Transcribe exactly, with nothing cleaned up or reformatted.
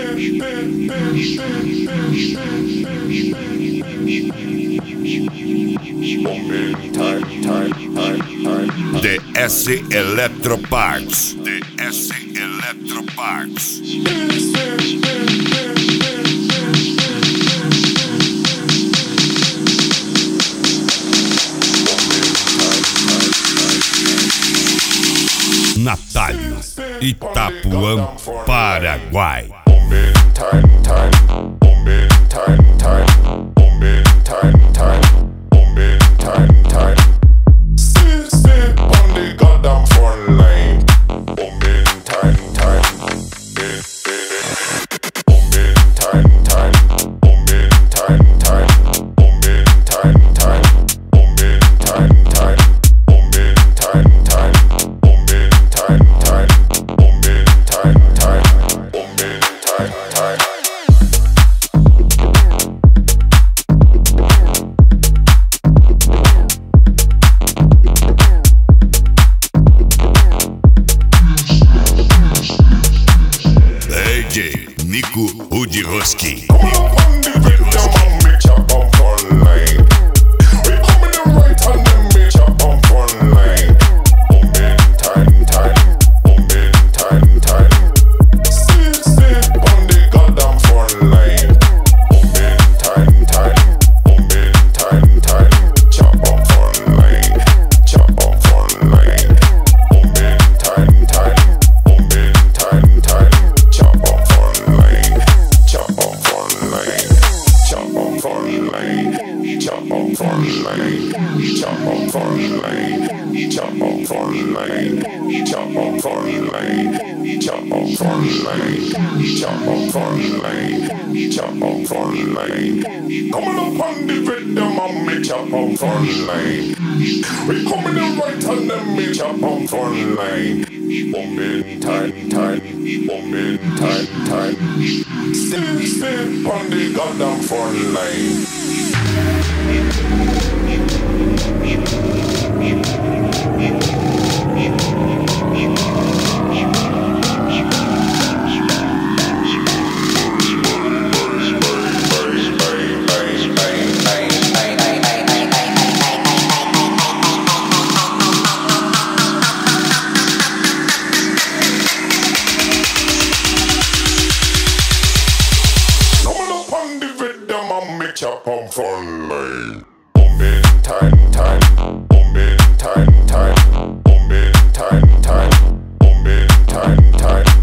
D S Electro Parts. D S Electro Parts. Natália, Itapuã, Paraguai. Nico Udiroski. Coming up on the rhythm and me chop on front line. We coming in right and then me chop on front line. Bombing time, time, bombing time, time. Still, still on the goddamn front line. Chop on front line. Bombing time, time, bombing time, time, bombing time, time, bombing time, time.